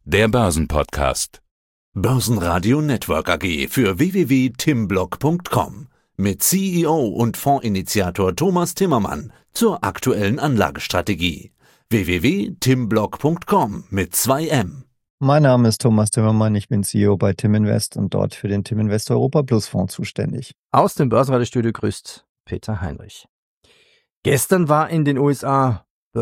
der Börsenpodcast. Börsenradio Network AG für www.timblock.com mit CEO und Fondsinitiator Thomas Timmermann zur aktuellen Anlagestrategie. www.timblock.com mit 2M. Mein Name ist Thomas Timmermann, ich bin CEO bei Tim Invest und dort für den Tim Invest Europa Plus Fonds zuständig. Aus dem Börsenradiostudio grüßt Peter Heinrich. Gestern war in den USA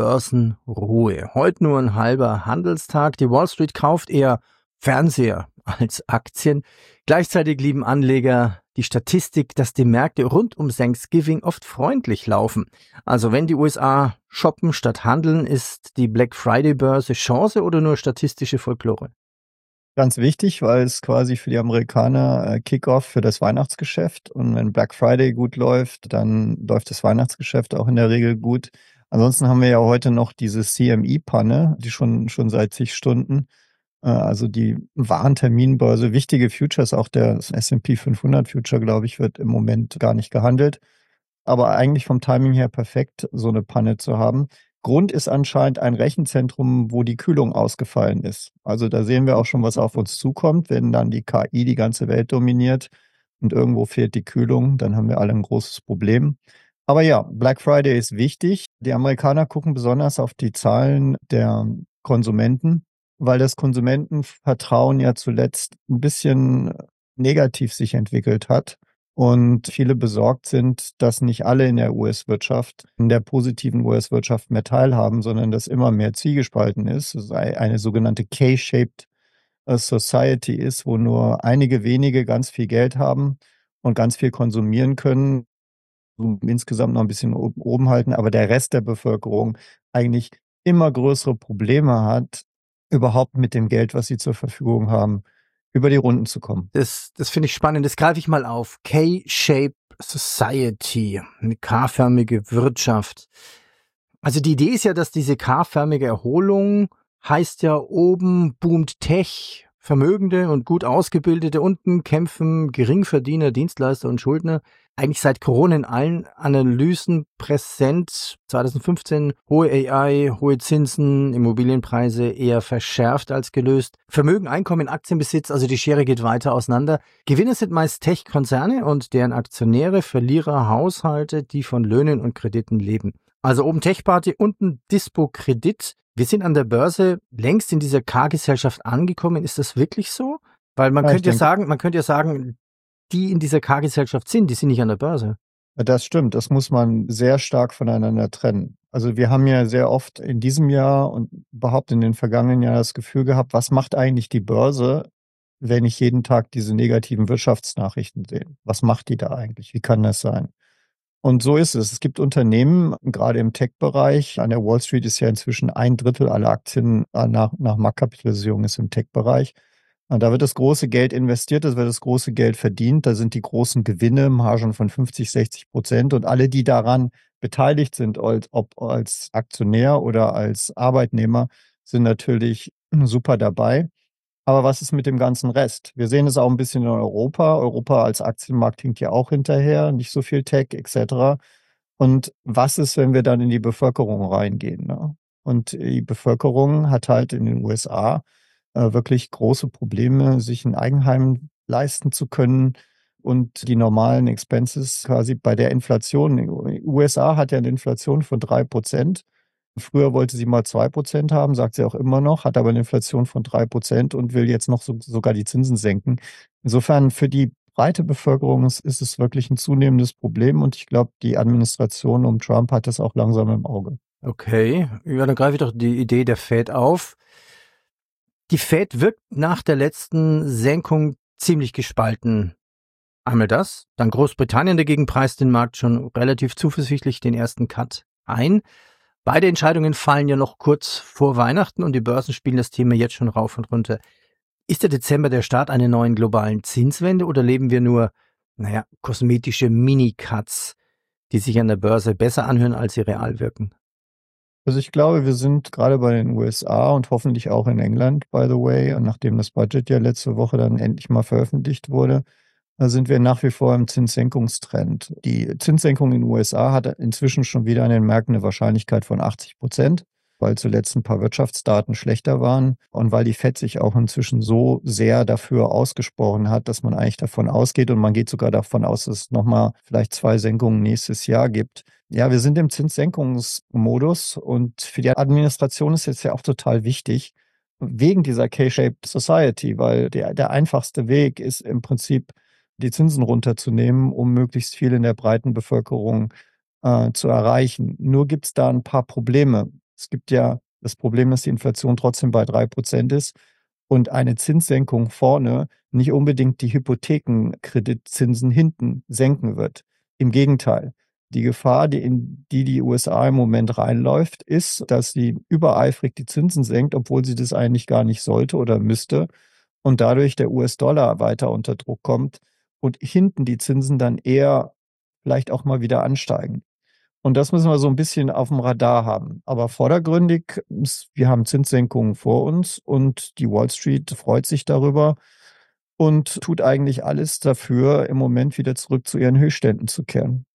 Börsenruhe. Heute nur ein halber Handelstag. Die Wall Street kauft eher Fernseher als Aktien. Gleichzeitig lieben Anleger die Statistik, dass die Märkte rund um Thanksgiving oft freundlich laufen. Also wenn die USA shoppen statt handeln, ist die Black Friday Börse Chance oder nur statistische Folklore? Ganz wichtig, weil es quasi für die Amerikaner Kickoff für das Weihnachtsgeschäft. Und wenn Black Friday gut läuft, dann läuft das Weihnachtsgeschäft auch in der Regel gut. Ansonsten haben wir ja heute noch diese CME-Panne, die schon seit zig Stunden, also die Warenterminbörse, wichtige Futures, auch der S&P 500 Future, glaube ich, wird im Moment gar nicht gehandelt. Aber eigentlich vom Timing her perfekt, so eine Panne zu haben. Grund ist anscheinend ein Rechenzentrum, wo die Kühlung ausgefallen ist. Also da sehen wir auch schon, was auf uns zukommt. Wenn dann die KI die ganze Welt dominiert und irgendwo fehlt die Kühlung, dann haben wir alle ein großes Problem. Aber ja, Black Friday ist wichtig. Die Amerikaner gucken besonders auf die Zahlen der Konsumenten, weil das Konsumentenvertrauen ja zuletzt ein bisschen negativ sich entwickelt hat. Und viele besorgt sind, dass nicht alle in der US-Wirtschaft, in der positiven US-Wirtschaft mehr teilhaben, sondern dass immer mehr zwiegespalten ist. Es eine sogenannte K-shaped Society ist, wo nur einige wenige ganz viel Geld haben und ganz viel konsumieren können, insgesamt noch ein bisschen oben halten, aber der Rest der Bevölkerung eigentlich immer größere Probleme hat, überhaupt mit dem Geld, was sie zur Verfügung haben, über die Runden zu kommen. Das finde ich spannend. Das greife ich mal auf. K-Shape Society, eine K-förmige Wirtschaft. Also die Idee ist ja, dass diese K-förmige Erholung heißt ja, oben boomt Tech, Vermögende und gut Ausgebildete, unten kämpfen Geringverdiener, Dienstleister und Schuldner. Eigentlich seit Corona in allen Analysen präsent. 2015 hohe AI, hohe Zinsen, Immobilienpreise eher verschärft als gelöst. Vermögen, Einkommen, Aktienbesitz, also die Schere geht weiter auseinander. Gewinner sind meist Tech-Konzerne und deren Aktionäre, Verlierer, Haushalte, die von Löhnen und Krediten leben. Also oben Tech-Party, unten Dispo-Kredit. Wir sind an der Börse längst in dieser K-Gesellschaft angekommen. Ist das wirklich so? Weil man könnte ja sagen, die in dieser K-Gesellschaft sind, die sind nicht an der Börse. Das stimmt, das muss man sehr stark voneinander trennen. Also wir haben ja sehr oft in diesem Jahr und überhaupt in den vergangenen Jahren das Gefühl gehabt, was macht eigentlich die Börse, wenn ich jeden Tag diese negativen Wirtschaftsnachrichten sehe? Was macht die da eigentlich? Wie kann das sein? Und so ist es. Es gibt Unternehmen, gerade im Tech-Bereich, an der Wall Street ist ja inzwischen 1/3 aller Aktien nach Marktkapitalisierung ist im Tech-Bereich. Da wird das große Geld investiert, da wird das große Geld verdient, da sind die großen Gewinne, Margen von 50-60% und alle, die daran beteiligt sind, ob als Aktionär oder als Arbeitnehmer, sind natürlich super dabei. Aber was ist mit dem ganzen Rest? Wir sehen es auch ein bisschen in Europa. Europa als Aktienmarkt hinkt ja auch hinterher, nicht so viel Tech etc. Und was ist, wenn wir dann in die Bevölkerung reingehen? Ne? Und die Bevölkerung hat halt in den USA wirklich große Probleme, sich ein Eigenheim leisten zu können und die normalen Expenses quasi bei der Inflation. Die USA hat ja eine Inflation von 3%. Früher wollte sie mal 2% haben, sagt sie auch immer noch, hat aber eine Inflation von 3% und will jetzt noch sogar die Zinsen senken. Insofern für die breite Bevölkerung ist es wirklich ein zunehmendes Problem und ich glaube, die Administration um Trump hat das auch langsam im Auge. Okay, ja, dann greife ich doch die Idee der Fed auf. Die Fed wirkt nach der letzten Senkung ziemlich gespalten. Einmal das, dann Großbritannien dagegen preist den Markt schon relativ zuversichtlich den ersten Cut ein. Beide Entscheidungen fallen ja noch kurz vor Weihnachten und die Börsen spielen das Thema jetzt schon rauf und runter. Ist der Dezember der Start einer neuen globalen Zinswende oder leben wir nur, kosmetische Mini-Cuts, die sich an der Börse besser anhören, als sie real wirken? Also ich glaube, wir sind gerade bei den USA und hoffentlich auch in England, by the way, und nachdem das Budget ja letzte Woche dann endlich mal veröffentlicht wurde, sind wir nach wie vor im Zinssenkungstrend. Die Zinssenkung in den USA hat inzwischen schon wieder an den Märkten eine Wahrscheinlichkeit von 80%. weil zuletzt ein paar Wirtschaftsdaten schlechter waren und weil die Fed sich auch inzwischen so sehr dafür ausgesprochen hat, dass man eigentlich davon ausgeht und man geht sogar davon aus, dass es nochmal vielleicht 2 Senkungen nächstes Jahr gibt. Ja, wir sind im Zinssenkungsmodus und für die Administration ist jetzt ja auch total wichtig, wegen dieser K-Shaped Society, weil der einfachste Weg ist im Prinzip, die Zinsen runterzunehmen, um möglichst viel in der breiten Bevölkerung zu erreichen. Nur gibt es da ein paar Probleme. Es gibt ja das Problem, dass die Inflation trotzdem bei 3% ist und eine Zinssenkung vorne nicht unbedingt die Hypothekenkreditzinsen hinten senken wird. Im Gegenteil. Die Gefahr, in die USA im Moment reinläuft, ist, dass sie übereifrig die Zinsen senkt, obwohl sie das eigentlich gar nicht sollte oder müsste und dadurch der US-Dollar weiter unter Druck kommt und hinten die Zinsen dann eher vielleicht auch mal wieder ansteigen. Und das müssen wir so ein bisschen auf dem Radar haben. Aber vordergründig, wir haben Zinssenkungen vor uns und die Wall Street freut sich darüber und tut eigentlich alles dafür, im Moment wieder zurück zu ihren Höchstständen zu kehren.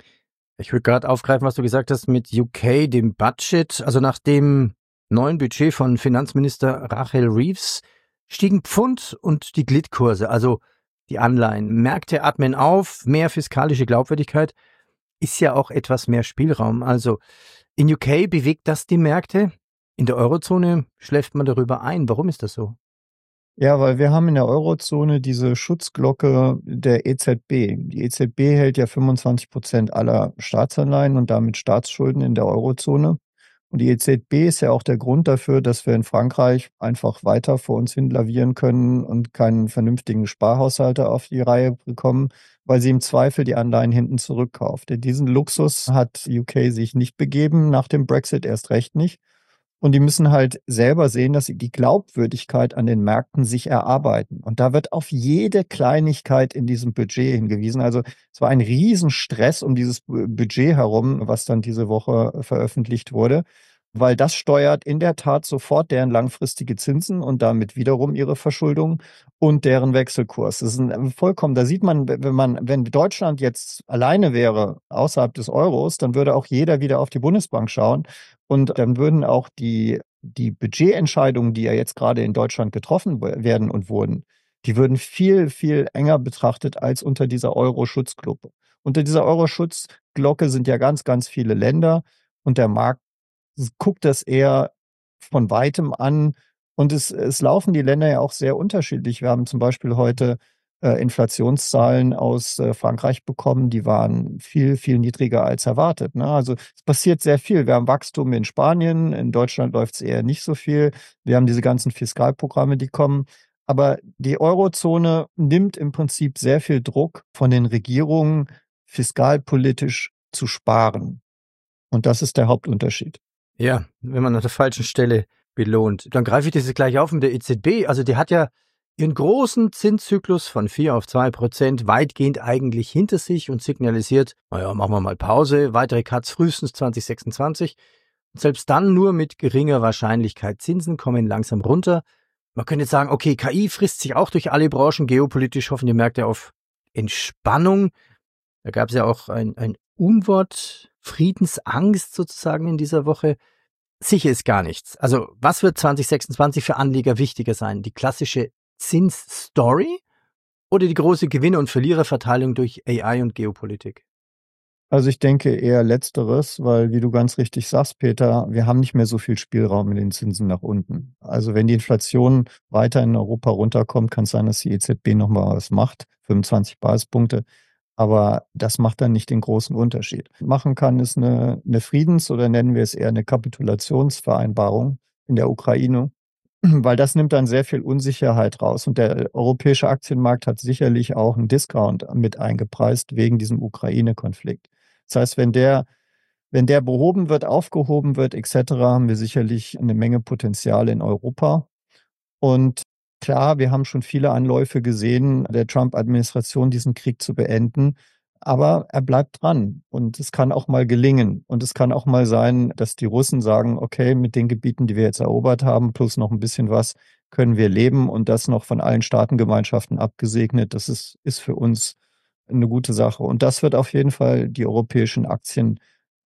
Ich würde gerade aufgreifen, was du gesagt hast mit UK, dem Budget. Also nach dem neuen Budget von Finanzminister Rachel Reeves stiegen Pfund und die Glitkurse, also die Anleihen. Märkte atmen auf, mehr fiskalische Glaubwürdigkeit, ist ja auch etwas mehr Spielraum. Also in UK bewegt das die Märkte, in der Eurozone schläft man darüber ein. Warum ist das so? Ja, weil wir haben in der Eurozone diese Schutzglocke der EZB. Die EZB hält ja 25% aller Staatsanleihen und damit Staatsschulden in der Eurozone. Und die EZB ist ja auch der Grund dafür, dass wir in Frankreich einfach weiter vor uns hin lavieren können und keinen vernünftigen Sparhaushalter auf die Reihe bekommen, weil sie im Zweifel die Anleihen hinten zurückkauft. In diesen Luxus hat UK sich nicht begeben, nach dem Brexit erst recht nicht. Und die müssen halt selber sehen, dass sie die Glaubwürdigkeit an den Märkten sich erarbeiten. Und da wird auf jede Kleinigkeit in diesem Budget hingewiesen. Also es war ein Riesenstress um dieses Budget herum, was dann diese Woche veröffentlicht wurde, weil das steuert in der Tat sofort deren langfristige Zinsen und damit wiederum ihre Verschuldung und deren Wechselkurs. Das ist vollkommen, da sieht man, wenn Deutschland jetzt alleine wäre, außerhalb des Euros, dann würde auch jeder wieder auf die Bundesbank schauen. Und dann würden auch die Budgetentscheidungen, die ja jetzt gerade in Deutschland getroffen werden und wurden, die würden viel, viel enger betrachtet als unter dieser Euro-Schutzglocke. Unter dieser Euro-Schutzglocke sind ja ganz, ganz viele Länder und der Markt guckt das eher von weitem an. Und es laufen die Länder ja auch sehr unterschiedlich. Wir haben zum Beispiel heute Inflationszahlen aus Frankreich bekommen, die waren viel, viel niedriger als erwartet. Ne? Also es passiert sehr viel. Wir haben Wachstum in Spanien, in Deutschland läuft es eher nicht so viel. Wir haben diese ganzen Fiskalprogramme, die kommen. Aber die Eurozone nimmt im Prinzip sehr viel Druck von den Regierungen, fiskalpolitisch zu sparen. Und das ist der Hauptunterschied. Ja, wenn man an der falschen Stelle belohnt. Dann greife ich das jetzt gleich auf mit der EZB. Also die hat ja ihren großen Zinszyklus von 4 auf 2% weitgehend eigentlich hinter sich und signalisiert, naja, machen wir mal Pause, weitere Cuts frühestens 2026. Und selbst dann nur mit geringer Wahrscheinlichkeit. Zinsen kommen langsam runter. Man könnte jetzt sagen, okay, KI frisst sich auch durch alle Branchen. Geopolitisch hoffen die Märkte auf Entspannung. Da gab es ja auch ein Unwort, Friedensangst sozusagen in dieser Woche. Sicher ist gar nichts. Also was wird 2026 für Anleger wichtiger sein? Die klassische Zinsstory oder die große Gewinner- und Verliererverteilung durch AI und Geopolitik? Also ich denke eher Letzteres, weil, wie du ganz richtig sagst, Peter, wir haben nicht mehr so viel Spielraum in den Zinsen nach unten. Also wenn die Inflation weiter in Europa runterkommt, kann es sein, dass die EZB nochmal was macht, 25 Basispunkte. Aber das macht dann nicht den großen Unterschied. Machen kann ist eine Friedens- oder nennen wir es eher eine Kapitulationsvereinbarung in der Ukraine, weil das nimmt dann sehr viel Unsicherheit raus. Und der europäische Aktienmarkt hat sicherlich auch einen Discount mit eingepreist wegen diesem Ukraine-Konflikt. Das heißt, wenn der behoben wird, aufgehoben wird, etc., haben wir sicherlich eine Menge Potenzial in Europa. Und klar, wir haben schon viele Anläufe gesehen, der Trump-Administration diesen Krieg zu beenden. Aber er bleibt dran und es kann auch mal gelingen. Und es kann auch mal sein, dass die Russen sagen, okay, mit den Gebieten, die wir jetzt erobert haben, plus noch ein bisschen was, können wir leben und das noch von allen Staatengemeinschaften abgesegnet. Das ist für uns eine gute Sache. Und das wird auf jeden Fall die europäischen Aktien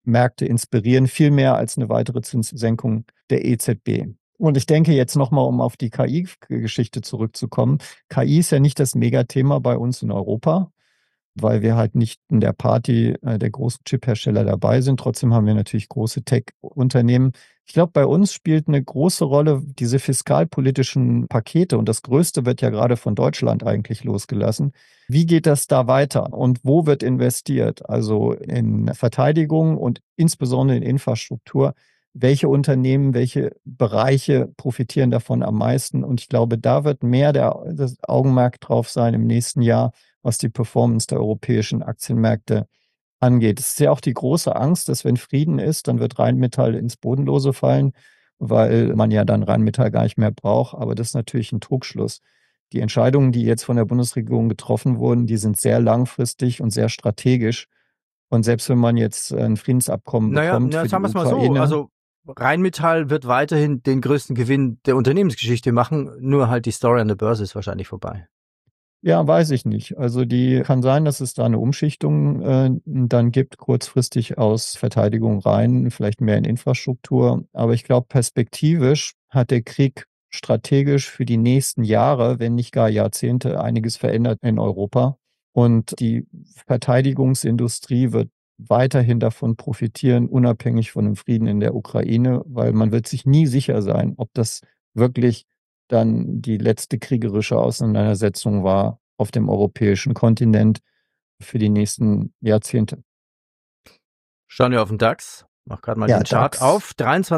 Märkte inspirieren, viel mehr als eine weitere Zinssenkung der EZB. Und ich denke jetzt nochmal, um auf die KI-Geschichte zurückzukommen. KI ist ja nicht das Megathema bei uns in Europa, weil wir halt nicht in der Party der großen Chip-Hersteller dabei sind. Trotzdem haben wir natürlich große Tech-Unternehmen. Ich glaube, bei uns spielt eine große Rolle diese fiskalpolitischen Pakete und das Größte wird ja gerade von Deutschland eigentlich losgelassen. Wie geht das da weiter und wo wird investiert? Also in Verteidigung und insbesondere in Infrastruktur. Welche Unternehmen, welche Bereiche profitieren davon am meisten? Und ich glaube, da wird mehr das Augenmerk drauf sein im nächsten Jahr, was die Performance der europäischen Aktienmärkte angeht. Es ist ja auch die große Angst, dass wenn Frieden ist, dann wird Rheinmetall ins Bodenlose fallen, weil man ja dann Rheinmetall gar nicht mehr braucht. Aber das ist natürlich ein Trugschluss. Die Entscheidungen, die jetzt von der Bundesregierung getroffen wurden, die sind sehr langfristig und sehr strategisch. Und selbst wenn man jetzt ein Friedensabkommen bekommt für die sagen wir es mal so. Ukraine, Also Rheinmetall wird weiterhin den größten Gewinn der Unternehmensgeschichte machen, nur halt die Story an der Börse ist wahrscheinlich vorbei. ja, weiß ich nicht. Also die kann sein, dass es da eine Umschichtung dann gibt, kurzfristig aus Verteidigung rein, vielleicht mehr in Infrastruktur. Aber ich glaube, perspektivisch hat der Krieg strategisch für die nächsten Jahre, wenn nicht gar Jahrzehnte, einiges verändert in Europa. Und die Verteidigungsindustrie wird weiterhin davon profitieren, unabhängig von dem Frieden in der Ukraine, weil man wird sich nie sicher sein, ob das wirklich dann die letzte kriegerische Auseinandersetzung war auf dem europäischen Kontinent für die nächsten Jahrzehnte. Schauen wir auf den DAX. Mach gerade mal Ja, den Chart DAX. auf.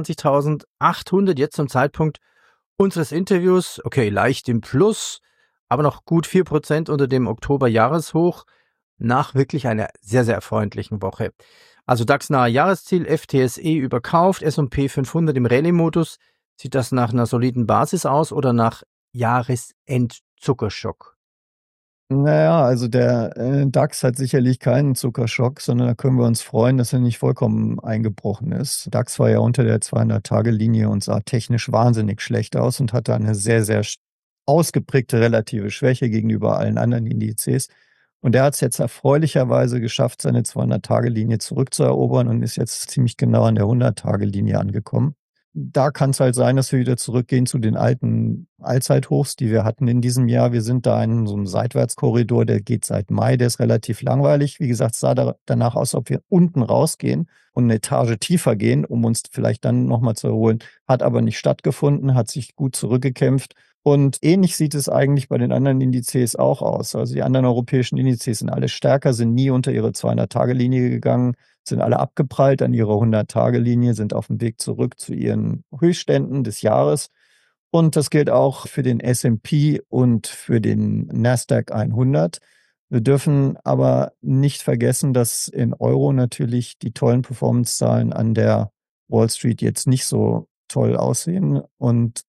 23.800 jetzt zum Zeitpunkt unseres Interviews. Okay, leicht im Plus, aber noch gut 4% unter dem Oktober-Jahreshoch nach wirklich einer sehr, sehr freundlichen Woche. Also DAX nahe Jahresziel, FTSE überkauft, S&P 500 im Rallye-Modus. Sieht das nach einer soliden Basis aus oder nach Jahresendzuckerschock? Naja, also der DAX hat sicherlich keinen Zuckerschock, sondern da können wir uns freuen, dass er nicht vollkommen eingebrochen ist. DAX war ja unter der 200-Tage-Linie und sah technisch wahnsinnig schlecht aus und hatte eine sehr, sehr ausgeprägte relative Schwäche gegenüber allen anderen Indizes. Und der hat es jetzt erfreulicherweise geschafft, seine 200-Tage-Linie zurückzuerobern und ist jetzt ziemlich genau an der 100-Tage-Linie angekommen. Da kann es halt sein, dass wir wieder zurückgehen zu den alten Allzeithochs, die wir hatten in diesem Jahr. Wir sind da in so einem Seitwärtskorridor, der geht seit Mai, der ist relativ langweilig. Wie gesagt, es sah danach aus, ob wir unten rausgehen und eine Etage tiefer gehen, um uns vielleicht dann nochmal zu erholen. Hat aber nicht stattgefunden, hat sich gut zurückgekämpft. Und ähnlich sieht es eigentlich bei den anderen Indizes auch aus. Also die anderen europäischen Indizes sind alle stärker, sind nie unter ihre 200-Tage-Linie gegangen, sind alle abgeprallt an ihrer 100-Tage-Linie, sind auf dem Weg zurück zu ihren Höchstständen des Jahres. Und das gilt auch für den S&P und für den Nasdaq 100. Wir dürfen aber nicht vergessen, dass in Euro natürlich die tollen Performance-Zahlen an der Wall Street jetzt nicht so toll aussehen und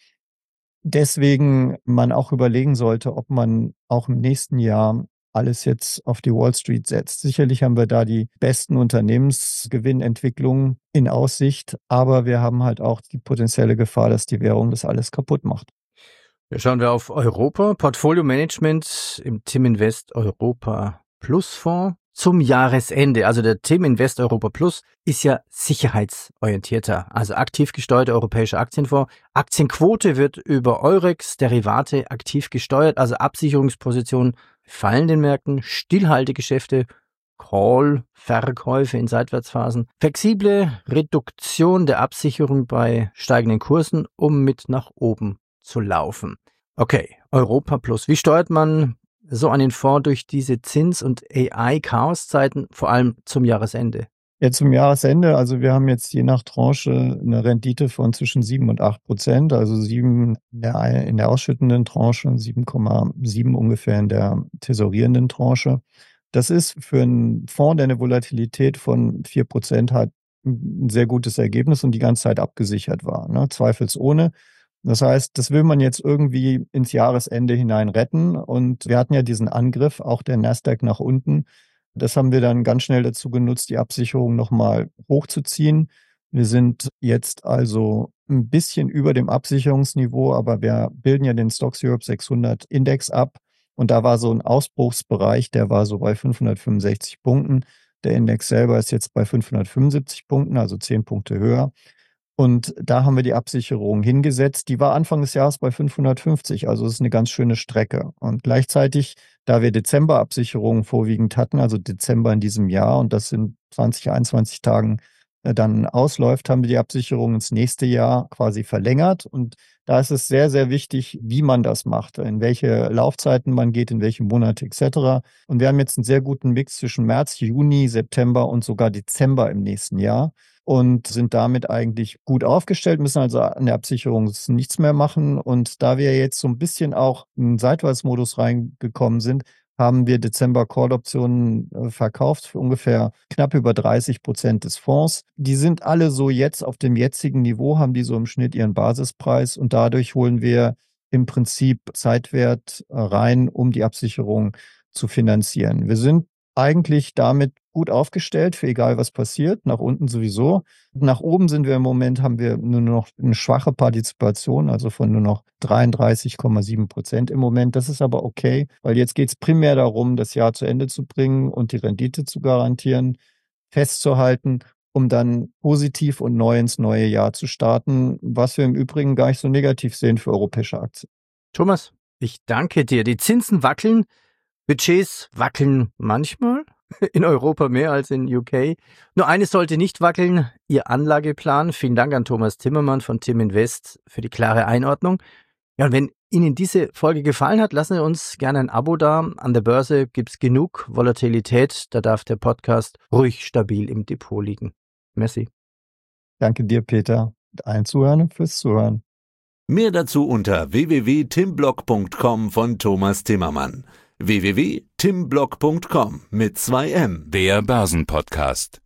deswegen man auch überlegen sollte, ob man auch im nächsten Jahr alles jetzt auf die Wall Street setzt. Sicherlich haben wir da die besten Unternehmensgewinnentwicklungen in Aussicht, aber wir haben halt auch die potenzielle Gefahr, dass die Währung das alles kaputt macht. Ja, schauen wir auf Europa. Portfolio Management im Tim Invest Europa Plus Fonds zum Jahresende. Also der Tim Invest Europa Plus ist ja sicherheitsorientierter, also aktiv gesteuerter europäischer Aktienfonds. Aktienquote wird über Eurex Derivate aktiv gesteuert, also Absicherungspositionen fallen den Märkten, Stillhaltegeschäfte, Call, Verkäufe in Seitwärtsphasen, flexible Reduktion der Absicherung bei steigenden Kursen, um mit nach oben zu laufen. Okay, Europa Plus. Wie steuert man so einen Fonds durch diese Zins- und AI-Chaoszeiten, vor allem zum Jahresende? Ja, zum Jahresende, also wir haben jetzt je nach Tranche eine Rendite von zwischen 7 und 8%, also 7 in der ausschüttenden Tranche und 7,7 ungefähr in der tesorierenden Tranche. Das ist für einen Fonds, der eine Volatilität von 4% hat, ein sehr gutes Ergebnis und die ganze Zeit abgesichert war, ne? Zweifelsohne. Das heißt, das will man jetzt irgendwie ins Jahresende hinein retten. Und wir hatten ja diesen Angriff, auch der Nasdaq nach unten. Das haben wir dann ganz schnell dazu genutzt, die Absicherung nochmal hochzuziehen. Wir sind jetzt also ein bisschen über dem Absicherungsniveau, aber wir bilden ja den Stocks Europe 600 Index ab. Und da war so ein Ausbruchsbereich, der war so bei 565 Punkten. Der Index selber ist jetzt bei 575 Punkten, also 10 Punkte höher. Und da haben wir die Absicherung hingesetzt. Die war Anfang des Jahres bei 550, also es ist eine ganz schöne Strecke. Und gleichzeitig, da wir Dezemberabsicherungen vorwiegend hatten, also Dezember in diesem Jahr, und das in 20, 21 Tagen dann ausläuft, haben wir die Absicherung ins nächste Jahr quasi verlängert. Und da ist es sehr, sehr wichtig, wie man das macht, in welche Laufzeiten man geht, in welche Monate etc. Und wir haben jetzt einen sehr guten Mix zwischen März, Juni, September und sogar Dezember im nächsten Jahr und sind damit eigentlich gut aufgestellt, müssen also an der Absicherung nichts mehr machen. Und da wir jetzt so ein bisschen auch in den Seitwärtsmodus reingekommen sind, haben wir Dezember-Call-Optionen verkauft für ungefähr knapp über 30% des Fonds. Die sind alle so jetzt auf dem jetzigen Niveau, haben die so im Schnitt ihren Basispreis und dadurch holen wir im Prinzip Zeitwert rein, um die Absicherung zu finanzieren. Wir sind eigentlich damit gut aufgestellt für egal was passiert, nach unten sowieso. Nach oben sind wir im Moment, haben wir nur noch eine schwache Partizipation, also von nur noch 33,7% im Moment. Das ist aber okay, weil jetzt geht es primär darum, das Jahr zu Ende zu bringen und die Rendite zu garantieren, festzuhalten, um dann positiv und neu ins neue Jahr zu starten, was wir im Übrigen gar nicht so negativ sehen für europäische Aktien. Thomas, ich danke dir. Die Zinsen wackeln, Budgets wackeln manchmal, in Europa mehr als in UK. Nur eines sollte nicht wackeln, Ihr Anlageplan. Vielen Dank an Thomas Timmermann von Tim Invest für die klare Einordnung. Ja, und wenn Ihnen diese Folge gefallen hat, lassen Sie uns gerne ein Abo da. An der Börse gibt's genug Volatilität, da darf der Podcast ruhig stabil im Depot liegen. Merci. Danke dir, Peter, allen Zuhörern und fürs Zuhören. Mehr dazu unter www.timblog.com von Thomas Timmermann. www.timblog.com mit 2M. Der Börsenpodcast.